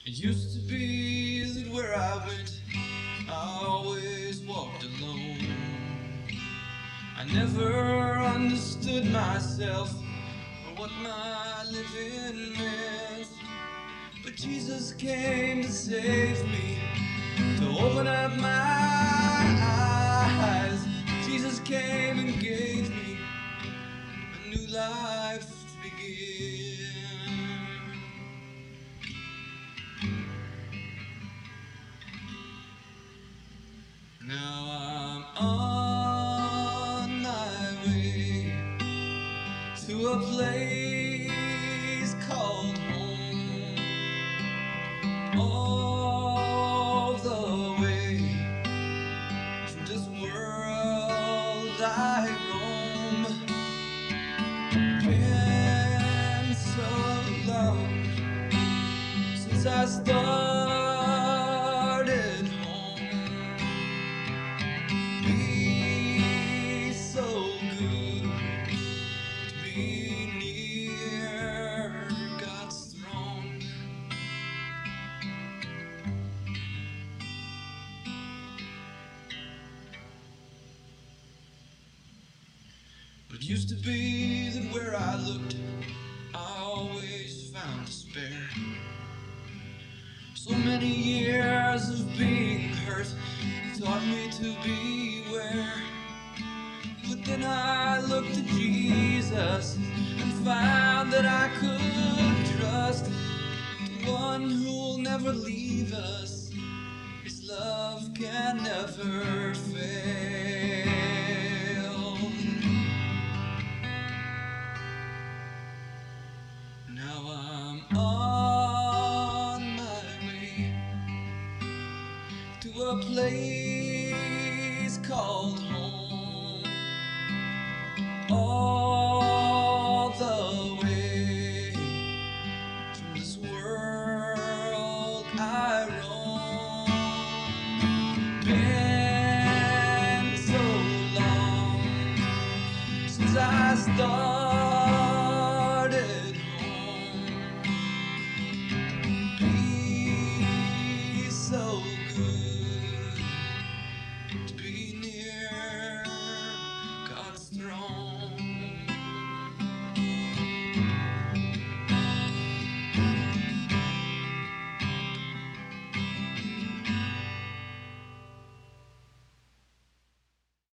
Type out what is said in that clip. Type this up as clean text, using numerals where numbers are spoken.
It used to be that where I went, I always walked alone. I never understood myself or what my living meant. But Jesus came to save me, to open up my eyes. Jesus came and gave me a new life to begin. Now I'm on my way to a place called home. All the way through this world I roam. Been so long since I started home. Be so good to be near God's throne. But it used to be that where I looked, I always found despair. So many years of being hurt taught me to beware. But then I looked to Jesus and found that I could trust the one who'll never leave us. His love can never fail. Now I'm on my way to a place called home.